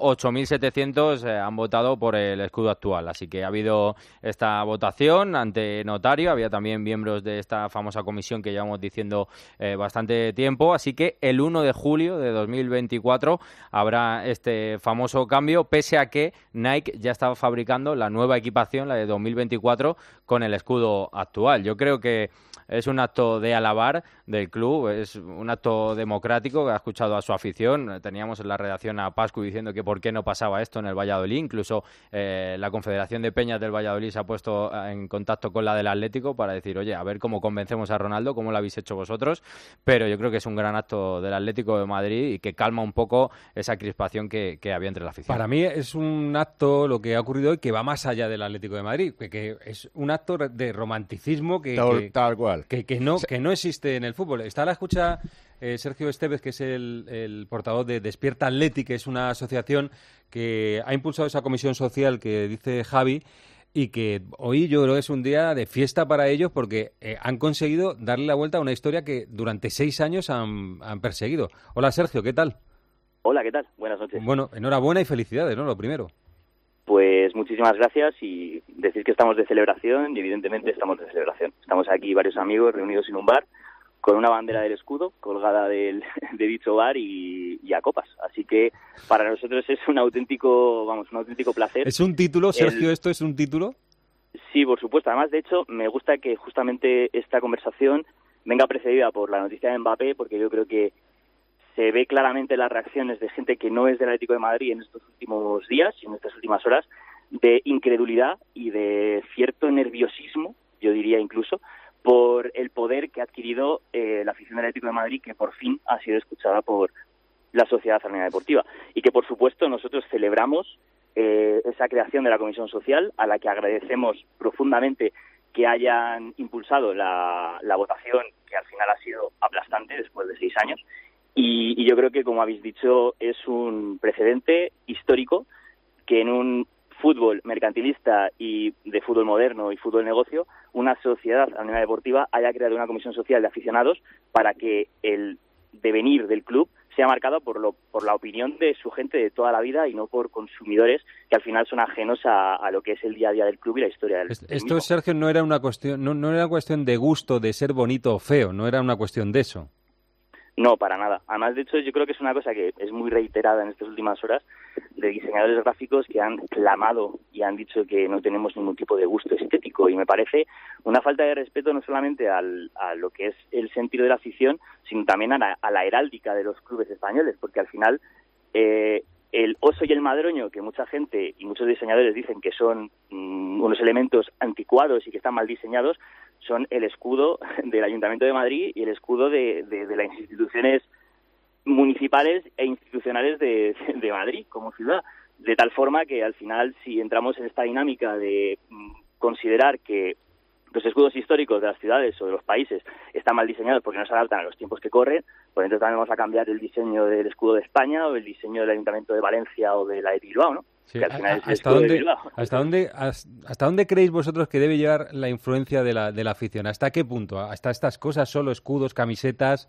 8.700 han votado por el escudo actual. Así que ha habido esta votación ante notario. Había también miembros de esta famosa comisión que llevamos diciendo bastante tiempo. Así que el 1 de julio de 2024 habrá este famoso cambio, pese a que Nike ya estaba fabricando la nueva equipación, la de 2024, con el escudo actual. Yo creo que es un acto de alabar del club, es un acto democrático que ha escuchado a su afición. Teníamos en la redacción a Pascu diciendo que por qué no pasaba esto en el Valladolid. Incluso la Confederación de Peñas del Valladolid se ha puesto en contacto con la del Atlético para decir, oye, a ver cómo convencemos a Ronaldo, cómo lo habéis hecho vosotros. Pero yo creo que es un gran acto del Atlético de Madrid y que calma un poco esa crispación que había entre la afición. Para mí es un acto, lo que ha ocurrido hoy, que va más allá del Atlético de Madrid, que es un acto de romanticismo tal cual. Que no existe en el fútbol. Está a la escucha Sergio Esteves, que es el portavoz de Despierta Atleti, que es una asociación que ha impulsado esa comisión social que dice Javi, y que hoy yo creo que es un día de fiesta para ellos porque han conseguido darle la vuelta a una historia que durante 6 años han perseguido. Hola Sergio, ¿qué tal? Hola, ¿qué tal? Buenas noches. Bueno, enhorabuena y felicidades, ¿no? Lo primero. Pues muchísimas gracias y decir que estamos de celebración y evidentemente estamos de celebración. Estamos aquí varios amigos reunidos en un bar con una bandera del escudo colgada de dicho bar y a copas. Así que para nosotros es un auténtico placer. ¿Es un título, Sergio, esto es un título? Sí, por supuesto. Además, de hecho, me gusta que justamente esta conversación venga precedida por la noticia de Mbappé, porque yo creo que se ve claramente las reacciones de gente que no es del Atlético de Madrid en estos últimos días y en estas últimas horas, de incredulidad y de cierto nerviosismo, yo diría incluso, por el poder que ha adquirido la afición del Atlético de Madrid, que por fin ha sido escuchada por la Sociedad Anónima Deportiva. Y que, por supuesto, nosotros celebramos esa creación de la Comisión Social, a la que agradecemos profundamente que hayan impulsado la votación, que al final ha sido aplastante después de 6 años. Y yo creo que, como habéis dicho, es un precedente histórico que en un fútbol mercantilista y de fútbol moderno y fútbol negocio, una sociedad anónima deportiva haya creado una comisión social de aficionados para que el devenir del club sea marcado por la opinión de su gente de toda la vida y no por consumidores que al final son ajenos a lo que es el día a día del club y la historia del Esto, mismo. Sergio, no era una cuestión, no era una cuestión de gusto, de ser bonito o feo, no era una cuestión de eso. No, para nada. Además, de hecho, yo creo que es una cosa que es muy reiterada en estas últimas horas de diseñadores gráficos que han clamado y han dicho que no tenemos ningún tipo de gusto estético. Y me parece una falta de respeto no solamente a lo que es el sentido de la afición, sino también a la heráldica de los clubes españoles, porque al final el oso y el madroño, que mucha gente y muchos diseñadores dicen que son unos elementos anticuados y que están mal diseñados, son el escudo del Ayuntamiento de Madrid y el escudo de las instituciones municipales e institucionales de Madrid como ciudad. De tal forma que al final, si entramos en esta dinámica de considerar que los escudos históricos de las ciudades o de los países están mal diseñados porque no se adaptan a los tiempos que corren, pues entonces también vamos a cambiar el diseño del escudo de España o el diseño del Ayuntamiento de Valencia o de la de Bilbao, ¿no? Sí. Que al final es el escudo de Bilbao. ¿Hasta dónde creéis vosotros que debe llevar la influencia de la afición? ¿Hasta qué punto? ¿Hasta estas cosas, solo escudos, camisetas,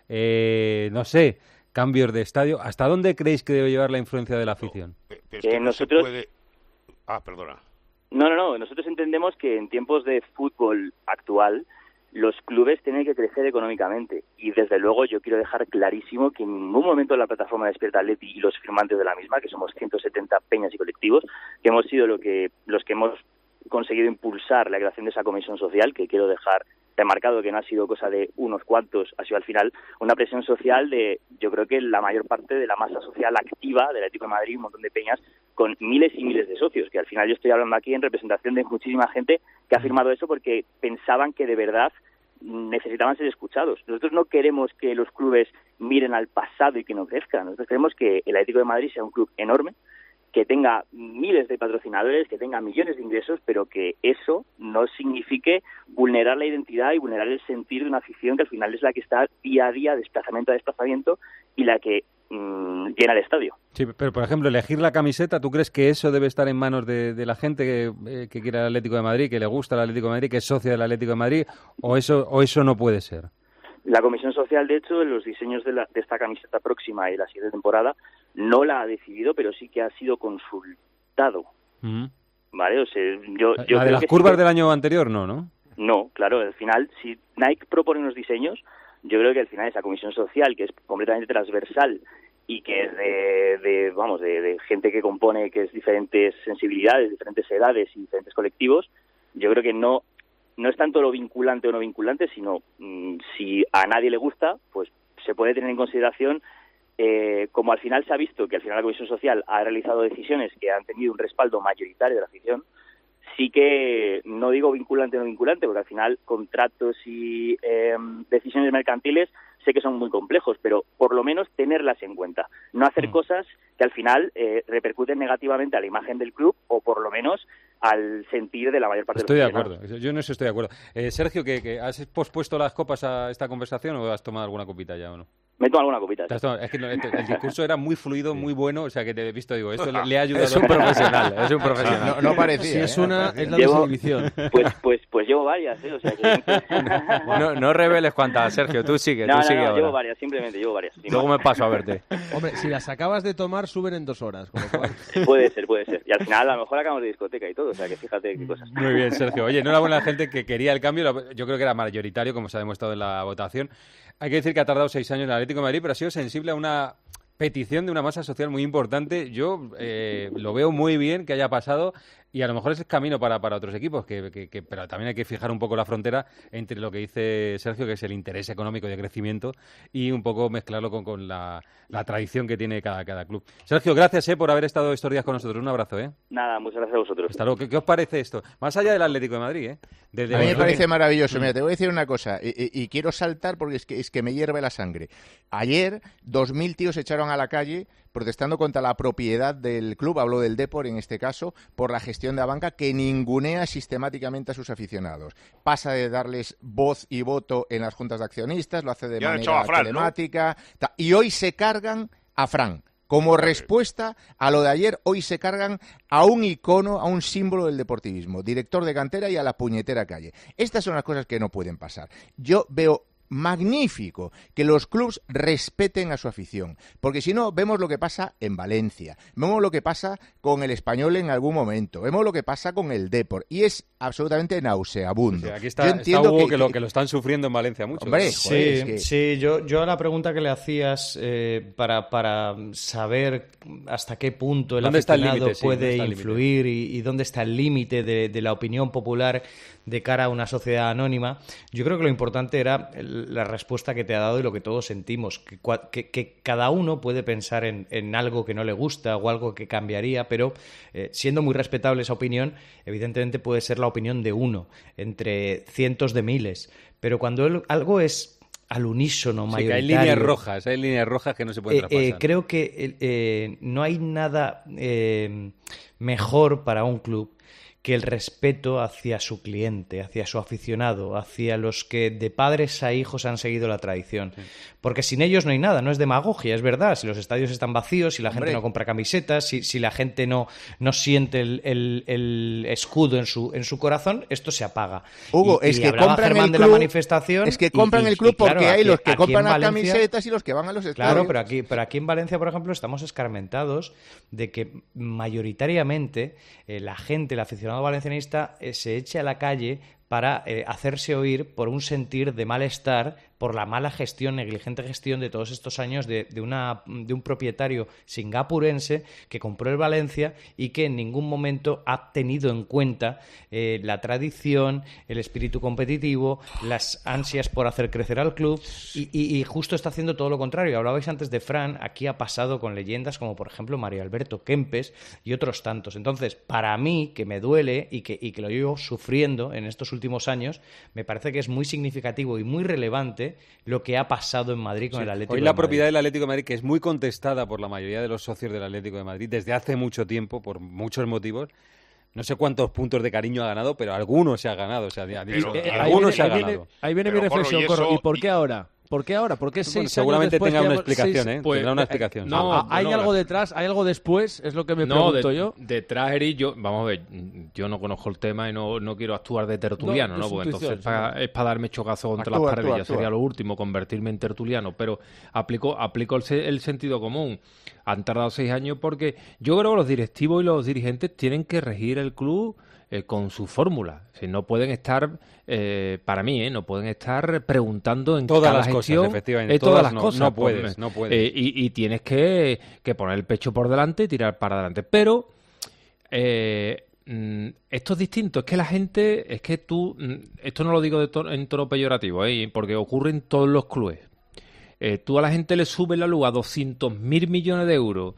no sé, cambios de estadio? ¿Hasta dónde creéis que debe llevar la influencia de la afición? Pero es que nosotros... no se puede... perdona. No. Nosotros entendemos que en tiempos de fútbol actual los clubes tienen que crecer económicamente y desde luego yo quiero dejar clarísimo que en ningún momento la plataforma Despierta Atleti y los firmantes de la misma, que somos 170 peñas y colectivos, que hemos sido los que hemos conseguido impulsar la creación de esa comisión social, que quiero dejar remarcado que no ha sido cosa de unos cuantos, ha sido al final una presión social de, yo creo que la mayor parte de la masa social activa del Atlético de Madrid, un montón de peñas con miles y miles de socios, que al final yo estoy hablando aquí en representación de muchísima gente que ha firmado eso porque pensaban que de verdad necesitaban ser escuchados. Nosotros no queremos que los clubes miren al pasado y que no crezcan. Nosotros queremos que el Atlético de Madrid sea un club enorme, que tenga miles de patrocinadores, que tenga millones de ingresos, pero que eso no signifique vulnerar la identidad y vulnerar el sentir de una afición que al final es la que está día a día, desplazamiento a desplazamiento, y la que llena el estadio. Sí, pero por ejemplo, elegir la camiseta, ¿tú crees que eso debe estar en manos de la gente que quiere el Atlético de Madrid, que le gusta el Atlético de Madrid, que es socia del Atlético de Madrid, o eso no puede ser? La Comisión Social, de hecho, en los diseños de esta camiseta próxima y la siguiente temporada, no la ha decidido, pero sí que ha sido consultado. ¿Vale? O sea, yo ¿La de las curvas del año anterior no? No, claro, al final, si Nike propone unos diseños, yo creo que al final esa Comisión Social, que es completamente transversal y que es de gente que compone, que es diferentes sensibilidades, diferentes edades y diferentes colectivos, yo creo que no es tanto lo vinculante o no vinculante, sino si a nadie le gusta, pues se puede tener en consideración, como al final se ha visto que al final la Comisión Social ha realizado decisiones que han tenido un respaldo mayoritario de la afición, sí que no digo vinculante o no vinculante, porque al final contratos y decisiones mercantiles sé que son muy complejos, pero por lo menos tenerlas en cuenta. No hacer cosas que al final repercuten negativamente a la imagen del club o por lo menos al sentir de la mayor parte de los aficionados. Estoy de acuerdo, yo en eso estoy de acuerdo. Sergio, ¿que has pospuesto las copas a esta conversación o has tomado alguna copita ya o no? Me tomo alguna copita. Es que el discurso era muy fluido, muy bueno, o sea que te he visto, digo, esto le ha ayudado. Es un profesional, No parecía. Si es una, es la desinhibición. Pues llevo varias, o sea que... no reveles cuántas, Sergio, tú sigue, No, ahora. llevo varias, simplemente llevo varias. Luego me paso a verte. Hombre, si las acabas de tomar, suben en 2 horas. Con lo cual... Puede ser. Y al final a lo mejor acabamos de discoteca y todo, o sea que fíjate qué cosas. Muy bien, Sergio. Oye, enhorabuena a la gente que quería el cambio, yo creo que era mayoritario, como se ha demostrado en la votación. Hay que decir que ha tardado 6 años en el Atlético de Madrid, pero ha sido sensible a una petición de una masa social muy importante. Yo lo veo muy bien que haya pasado y a lo mejor ese es camino para otros equipos, pero también hay que fijar un poco la frontera entre lo que dice Sergio, que es el interés económico y de crecimiento, y un poco mezclarlo con la tradición que tiene cada club. Sergio, gracias por haber estado estos días con nosotros. Un abrazo. Nada, muchas gracias a vosotros. Hasta luego. ¿Qué os parece esto? Más allá del Atlético de Madrid, A mí me parece maravilloso. Mira, te voy a decir una cosa, y quiero saltar porque es que me hierve la sangre. Ayer, 2.000 tíos se echaron a la calle protestando contra la propiedad del club, hablo del Depor en este caso, por la gestión de la banca que ningunea sistemáticamente a sus aficionados. Pasa de darles voz y voto en las juntas de accionistas, lo hace de manera telemática, ¿no? Y hoy se cargan a Fran. Como respuesta a lo de ayer, hoy se cargan a un icono, a un símbolo del deportivismo, director de cantera y a la puñetera calle. Estas son las cosas que no pueden pasar. Yo veo magnífico que los clubs respeten a su afición, porque si no, vemos lo que pasa en Valencia, vemos lo que pasa con el Español en algún momento, vemos lo que pasa con el Depor, y es absolutamente nauseabundo. O sea, aquí está Hugo que lo están sufriendo en Valencia mucho. Hombre, sí, yo a la pregunta que le hacías para saber hasta qué punto el aficionado puede influir y dónde está el límite de la opinión popular de cara a una sociedad anónima, yo creo que lo importante era la respuesta que te ha dado y lo que todos sentimos, que cada uno puede pensar en algo que no le gusta o algo que cambiaría, pero siendo muy respetable esa opinión, evidentemente puede ser la opinión de uno entre cientos de miles, pero cuando algo es al unísono mayoritario... Sí, que hay líneas rojas que no se pueden traspasar. Creo que no hay nada mejor para un club que el respeto hacia su cliente, hacia su aficionado, hacia los que de padres a hijos han seguido la tradición. Sí. Porque sin ellos no hay nada, no es demagogia, es verdad. Si los estadios están vacíos, si la gente no compra camisetas, si la gente no siente el escudo en su corazón, esto se apaga. Hugo, es que compran el club, de la manifestación, es que compran el club porque hay los que compran las camisetas y los que van a los estadios. Claro, pero aquí en Valencia, por ejemplo, estamos escarmentados de que mayoritariamente la gente, el aficionado valencianista, se eche a la calle para hacerse oír por un sentir de malestar por la mala gestión, negligente gestión de todos estos años de un propietario singapurense que compró el Valencia y que en ningún momento ha tenido en cuenta la tradición, el espíritu competitivo, las ansias por hacer crecer al club y justo está haciendo todo lo contrario. Hablabais antes de Fran, aquí ha pasado con leyendas como por ejemplo Mario Alberto Kempes y otros tantos. Entonces, para mí, que me duele y que lo llevo sufriendo en estos últimos años, me parece que es muy significativo y muy relevante lo que ha pasado en Madrid con el Atlético de Madrid. Hoy la propiedad del Atlético de Madrid, que es muy contestada por la mayoría de los socios del Atlético de Madrid desde hace mucho tiempo, por muchos motivos. No sé cuántos puntos de cariño ha ganado, pero algunos se ha ganado. O sea, algunos se ha ganado. Ahí viene mi reflexión, Corro. ¿Y por qué ahora? ¿Por qué ahora? ¿Por qué 6 años seguramente después? Tenga una explicación, tendrá una explicación. ¿Hay algo detrás? ¿Hay algo después? Es lo que me pregunto yo. Detrás, Eric, vamos a ver, yo no conozco el tema y no quiero actuar de tertuliano, ¿no? Porque entonces es para darme chocazo contra las paredes. Ya sería lo último, convertirme en tertuliano. Pero aplico el sentido común. Han tardado 6 años porque yo creo que los directivos y los dirigentes tienen que regir el club con su fórmula. Si no pueden estar, para mí, no pueden estar preguntando en todas cada las gestión, cosas, efectivamente. todas las cosas. No puedes. Y tienes que poner el pecho por delante y tirar para adelante. Pero esto es distinto. Es que la gente, esto no lo digo en tono peyorativo, porque ocurre en todos los clubes. Tú a la gente le subes la luz a 200.000 millones de euros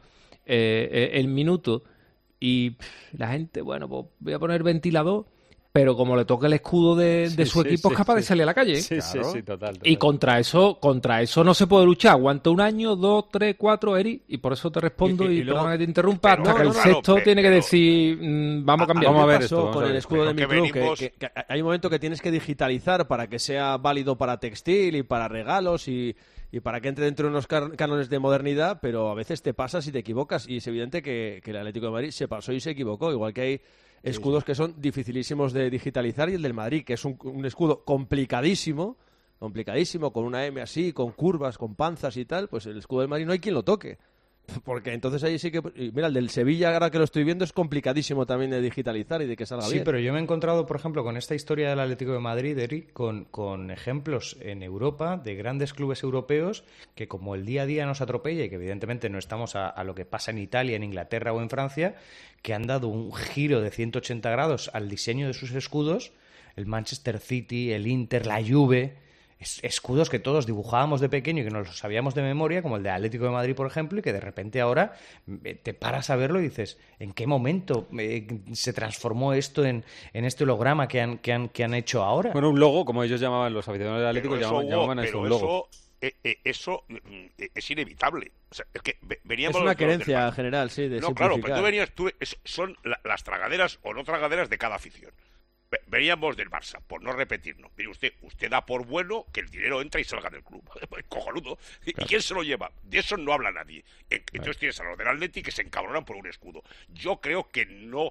el minuto. Y la gente, bueno, pues voy a poner ventilador, pero como le toca el escudo de su equipo, es capaz de salir a la calle. Sí, total. Y contra eso no se puede luchar. Aguanta 1 año, 2, 3, 4, Eri, y por eso te respondo y perdona que te interrumpa, hasta que el sexto tiene que decir, vamos a cambiar. Vamos a ver esto. Con el escudo de mi club, que hay un momento que tienes que digitalizar para que sea válido para textil y para regalos y para que entre dentro de unos cánones de modernidad, pero a veces te pasas y te equivocas, y es evidente que el Atlético de Madrid se pasó y se equivocó, igual que hay escudos que son dificilísimos de digitalizar, y el del Madrid, que es un escudo complicadísimo, con una M así, con curvas, con panzas y tal, pues el escudo del Madrid no hay quien lo toque. Porque entonces ahí sí que... Mira, el del Sevilla, ahora que lo estoy viendo, es complicadísimo también de digitalizar y de que salga bien. Sí, pero yo me he encontrado, por ejemplo, con esta historia del Atlético de Madrid, Eric, con ejemplos en Europa de grandes clubes europeos que, como el día a día nos atropella y que evidentemente no estamos a lo que pasa en Italia, en Inglaterra o en Francia, que han dado un giro de 180 grados al diseño de sus escudos, el Manchester City, el Inter, la Juve... escudos que todos dibujábamos de pequeño y que nos los sabíamos de memoria, como el de Atlético de Madrid, por ejemplo, y que de repente ahora te paras a verlo y dices, ¿en qué momento se transformó esto en este holograma que han hecho ahora? Bueno, un logo, como ellos llamaban, los aficionados del Atlético, llamaban a eso un logo. Eso es inevitable. O sea, es que veníamos... Es una querencia general, sí, de simplificar. Claro, pero son las tragaderas o no tragaderas de cada afición. Veníamos del Barça, por no repetirnos. Mire usted da por bueno que el dinero entra y salga del club. Cojonudo. ¿Y quién se lo lleva? De eso no habla nadie. Entonces tienes a los del Atleti que se encabronan por un escudo. Yo creo que no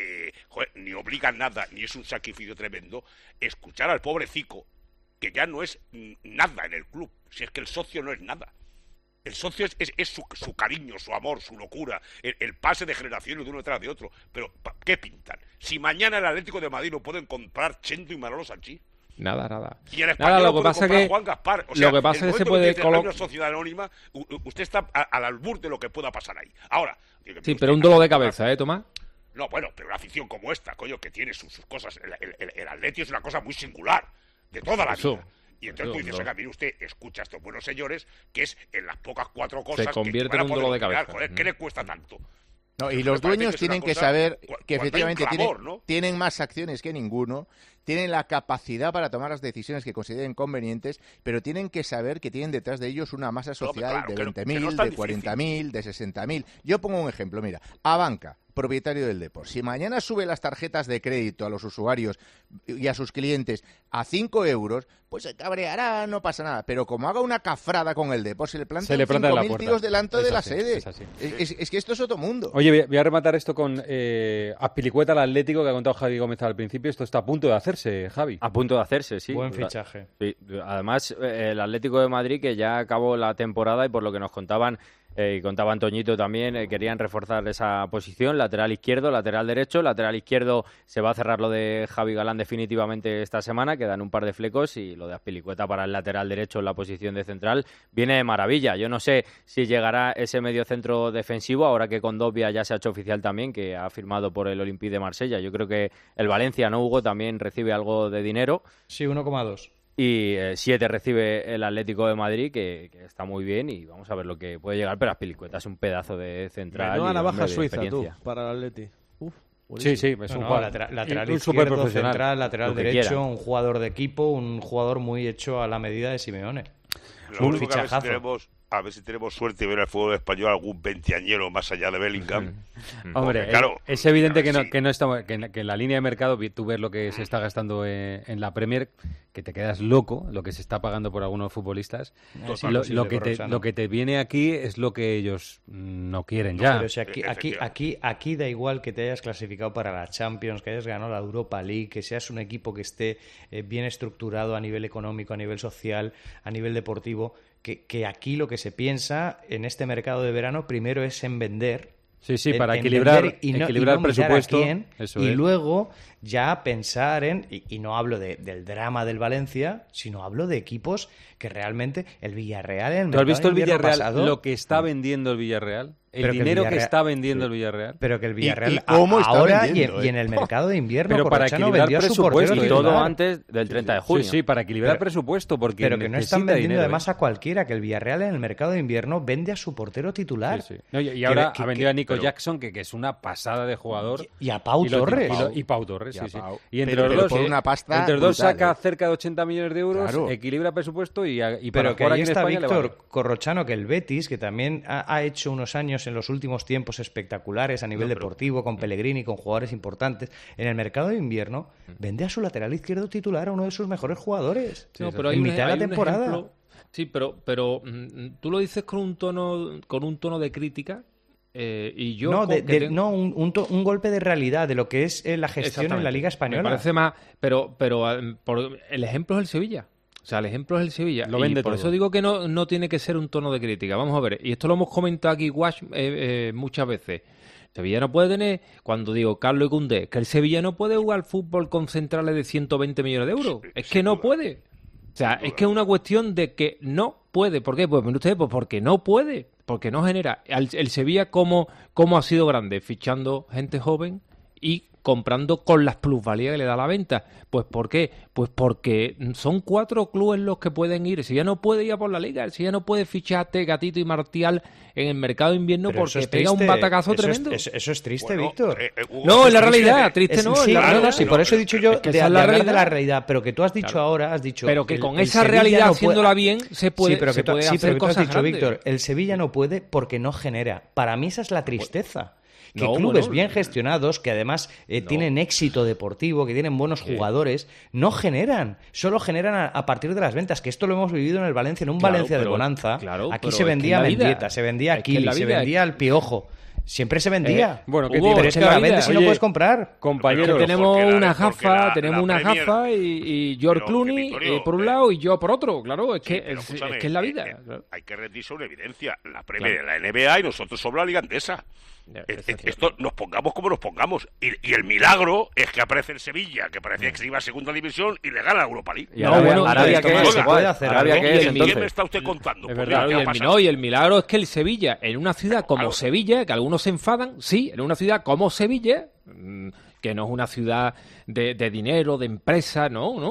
ni obligan nada, ni es un sacrificio tremendo, escuchar al pobrecico, que ya no es nada en el club. Si es que el socio no es nada. El socio es su cariño, su amor, su locura, el pase de generaciones de uno detrás de otro. Pero, ¿qué pintan? Si mañana el Atlético de Madrid lo pueden comprar Chento y Manolo Sanchís. Nada. Y el español lo que pasa es que Juan Gaspar. O sea, lo que pasa es que se puede colocar una sociedad anónima, usted está al albur de lo que pueda pasar ahí. Ahora, sí, pero un dolor de cabeza, Tomás. No, bueno, pero una afición como esta, coño, que tiene sus cosas. El Atleti es una cosa muy singular de toda la vida. Y entonces tú dices, mire usted, escucha a estos buenos señores, que es en las pocas 4 cosas se convierte en un dolor de cabeza. Joder, ¿qué le cuesta tanto? No, y los dueños tienen que saber que efectivamente tienen más acciones que ninguno, tienen la capacidad para tomar las decisiones que consideren convenientes, pero tienen que saber que tienen detrás de ellos una masa social de 20.000, de 40.000, de 60.000. Yo pongo un ejemplo, mira, Abanca, propietario del Depor. Si mañana sube las tarjetas de crédito a los usuarios y a sus clientes a 5 euros, pues se cabreará, no pasa nada. Pero como haga una cafrada con el Depor, se le plantan 5.000 tiros delante de la sede. Es que esto es otro mundo. Oye, voy a rematar esto con Azpilicueta al Atlético, que ha contado Javi Gómez al principio. Esto está a punto de hacerse, Javi. A punto de hacerse, sí. Buen fichaje. Sí. Además, el Atlético de Madrid, que ya acabó la temporada y por lo que nos contaban y contaba Antoñito también, querían reforzar esa posición, lateral izquierdo, lateral derecho. Lateral izquierdo se va a cerrar lo de Javi Galán definitivamente esta semana, quedan un par de flecos, y lo de Azpilicueta para el lateral derecho en la posición de central viene de maravilla. Yo no sé si llegará ese medio centro defensivo, ahora que Kondogbia ya se ha hecho oficial también, que ha firmado por el Olympique de Marsella. Yo creo que el Valencia, ¿no, Hugo?, también recibe algo de dinero. Sí, 1,2. Y 7 recibe el Atlético de Madrid, que está muy bien, y vamos a ver lo que puede llegar. Pero Azpilicueta es un pedazo de central. No, a navaja suiza, tú, para el Atleti. Sí, es un jugador lateral izquierdo, central, lateral derecho, un jugador de equipo, un jugador muy hecho a la medida de Simeone. Un fichajazo. A ver si tenemos suerte de ver al fútbol español algún veinteañero más allá de Bellingham. Hombre, claro, es evidente que no estamos, que en la línea de mercado, tú ves lo que se está gastando en la Premier, que te quedas loco, lo que se está pagando por algunos futbolistas. Lo que te viene aquí es lo que ellos no quieren ya. Pero si aquí da igual que te hayas clasificado para la Champions, que hayas ganado la Europa League, que seas un equipo que esté bien estructurado a nivel económico, a nivel social, a nivel deportivo. Que aquí lo que se piensa en este mercado de verano primero es en vender. Sí, para equilibrar el presupuesto. Y luego ya pensar y no hablo del drama del Valencia, sino hablo de equipos que realmente el Villarreal en el mercado. ¿Tú has visto el Villarreal pasado, lo que está vendiendo el Villarreal? El dinero que está vendiendo el Villarreal. Pero que el Villarreal ahora y en el mercado de invierno, pero para equilibrar presupuesto, y todo antes del 30 de junio. Sí, para equilibrar presupuesto, porque pero que no están vendiendo dinero, además a cualquiera, que el Villarreal en el mercado de invierno vende a su portero titular. No, y ahora ha vendido a Nico Jackson, que es una pasada de jugador. Y a Pau Torres. Y Pau Torres, sí. Y entre los dos saca cerca de 80 millones de euros, equilibra presupuesto y pero para que ahí está Víctor vale. Corrochano, que el Betis, que también ha hecho unos años en los últimos tiempos espectaculares a nivel deportivo, con Pellegrini, con jugadores importantes, en el mercado de invierno vende a su lateral izquierdo titular a uno de sus mejores jugadores en mitad de la temporada. Sí, pero tú lo dices con un tono de crítica. Y yo un golpe de realidad de lo que es la gestión en la Liga Española. Me parece más, pero el ejemplo es el Sevilla. O sea, el ejemplo es el Sevilla. Lo vende por todo. Eso digo que no tiene que ser un tono de crítica. Vamos a ver, y esto lo hemos comentado aquí muchas veces. Sevilla no puede tener, cuando digo Carlos y Koundé, que el Sevilla no puede jugar fútbol con centrales de 120 millones de euros. Es que no puede. O sea, es que es una cuestión de que no puede. ¿Por qué? Pues miren ustedes, pues porque no puede. Porque no genera. El Sevilla, ¿cómo ha sido grande? Fichando gente joven y comprando con las plusvalías que le da la venta. ¿Pues por qué? Pues porque son 4 clubes los que pueden ir. Si ya no puede ir a por la Liga, si ya no puede ficharte Gatito y Martial en el mercado de invierno. Pero porque pega un batacazo tremendo. Eso es triste, Víctor. No, es la realidad, triste no. Sí, sí, por eso he dicho yo que de la realidad, pero que tú has dicho ahora, pero que con esa realidad, haciéndola bien, se puede hacer cosas grandes. Víctor, el Sevilla no puede porque no genera. Para mí esa es la tristeza. Que clubes bien gestionados, que además tienen éxito deportivo, que tienen buenos jugadores, no generan. Solo generan a partir de las ventas. Que esto lo hemos vivido en el Valencia, en un Valencia de bonanza. Aquí se vendía Mendieta, se vendía Aquili, se vendía el Piojo. Siempre se vendía. Bueno, pero es que la vendes si no puedes comprar. Compañeros, tenemos una gafa y George Clooney por un lado y yo por otro. Claro, es que es la vida. Hay que rendirse una evidencia. La Premier, la NBA y nosotros somos la Liga Andesa. Esto nos pongamos como nos pongamos. Y el milagro es que aparece el Sevilla, que parecía que se iba a segunda división y le gana la Europa League. Y Arabia que se puede hacer. ¿Qué me está usted contando? Es verdad, y el milagro es que el Sevilla, en una ciudad como Sevilla, que algunos se enfadan, sí, en una ciudad como Sevilla, que no es una ciudad de dinero, de empresa,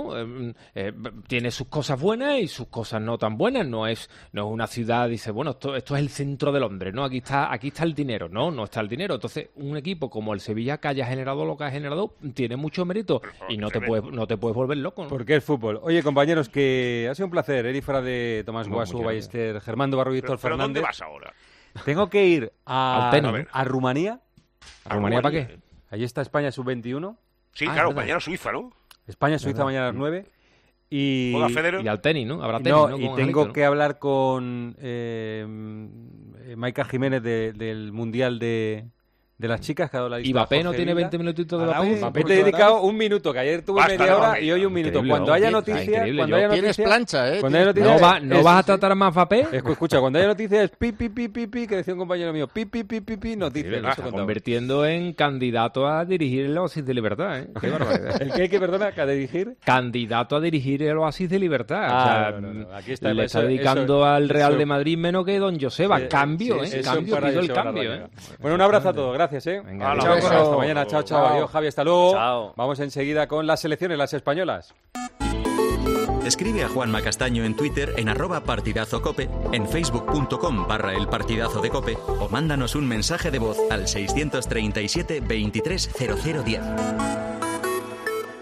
tiene sus cosas buenas y sus cosas no tan buenas. No es una ciudad, dice, bueno, esto es el centro de Londres, ¿no? Aquí está el dinero. No está el dinero. Entonces, un equipo como el Sevilla, que haya generado lo que ha generado, tiene mucho mérito y no te puedes volver loco, ¿no? Porque es fútbol. Oye, compañeros, que ha sido un placer. Eri fuera de Tomás Guasu, Ballester, Germán Barro y Víctor Fernández. ¿Dónde vas ahora? Tengo que ir a Rumanía. ¿A Rumanía para qué? Allí está España sub-21. Sí, claro, mañana Suiza, ¿no? España-Suiza mañana a las 9. Y al tenis, ¿no? Habrá tenis, ¿no? Y tengo que hablar con Maika Jiménez del Mundial de de las chicas que ha dado la lista. ¿Y Mbappé no tiene 20 minutitos de Mbappé? Mbappé te he dedicado un minuto, que ayer tuvo media hora y hoy un minuto. Cuando haya noticias... Tienes plancha, ¿eh? ¿No vas a tratar más Mbappé? Escucha, cuando haya noticias, pi, que decía un compañero mío, pi, noticias. Se está convirtiendo en candidato a dirigir el Oasis de Libertad, ¿eh? Qué barbaridad. ¿El qué, perdona, a dirigir? Candidato a dirigir el Oasis de Libertad. Aquí está, le está dedicando al Real de Madrid menos que Don Joseba. Cambio, pido el cambio, ¿eh? Bueno, un abrazo a todos, gracias, ¿eh? Venga, chao, hasta mañana, chao. Adiós, Javi, hasta luego. Chao. Vamos enseguida con las selecciones, las españolas. Escribe a Juanma Castaño en Twitter en @partidazocope, en facebook.com/elpartidazo de Cope o mándanos un mensaje de voz al 637 23 0010.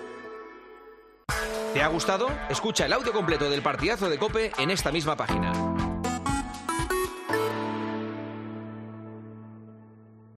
¿Te ha gustado? Escucha el audio completo del Partidazo de COPE en esta misma página.